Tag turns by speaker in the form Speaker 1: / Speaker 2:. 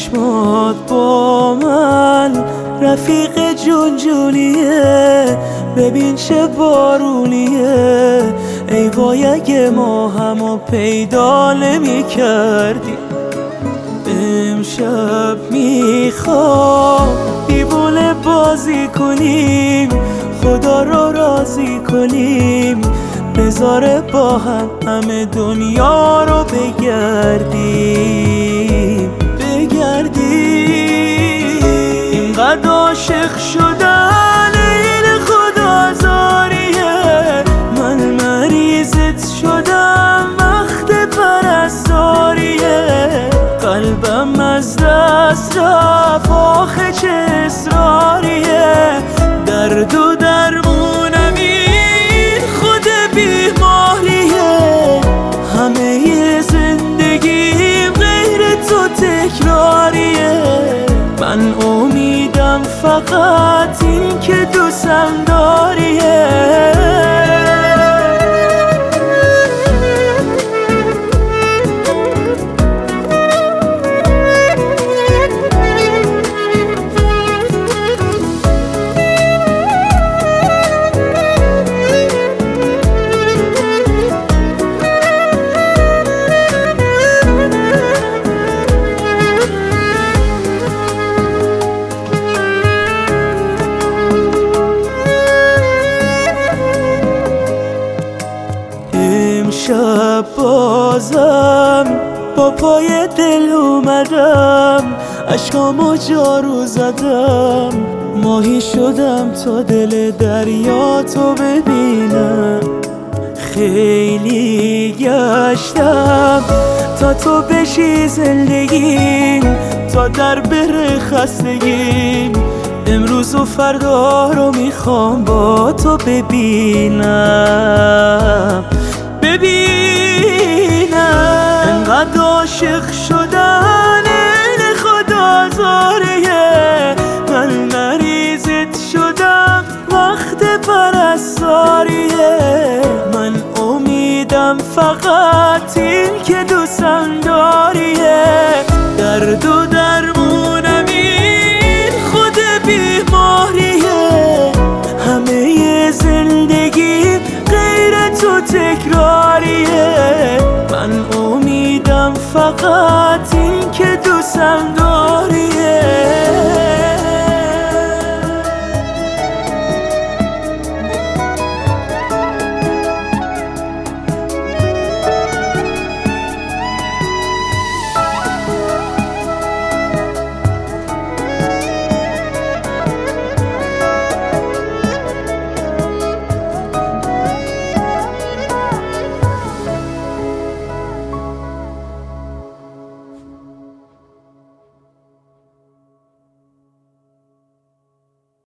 Speaker 1: چشمات با من رفیق جونجونیه، ببین چه بارونیه. ای وای اگه ما همو پیدا نمی کردیم. امشب میخوام دیوونه بازی کنیم، خدا رو راضی کنیم، بذاره با هم همه دنیا رو بگردیم. اینقدر عاشق شدن این خدا زاریه، من مریضت شدم وقت پرستاریه. قلبم از دست رفت آخه چه اصراریه، درد و درمونم این خود بیماریه. همه زندگیم غیر تو تکراریه، من امیدم فقط این که دوستم داریه. امشب بازم با پای دل اومدم، اشکامو جارو زدم، ماهی شدم تا دل دریا تو ببینم. خیلی گشتم تا تو بشی زندگیم، تا در بره خستگیم. امروز و فردا رو میخوام با تو ببینم. انقدر عاشق شدن این خدا زاریه، من مریضت شدم وقت پرستاریه. من امیدم فقط این که دوستم داریه، درد و درمونم این خود بیماریه. همه زندگی غیر تو تکراریه، من امیدم فقط این که دوستم داری.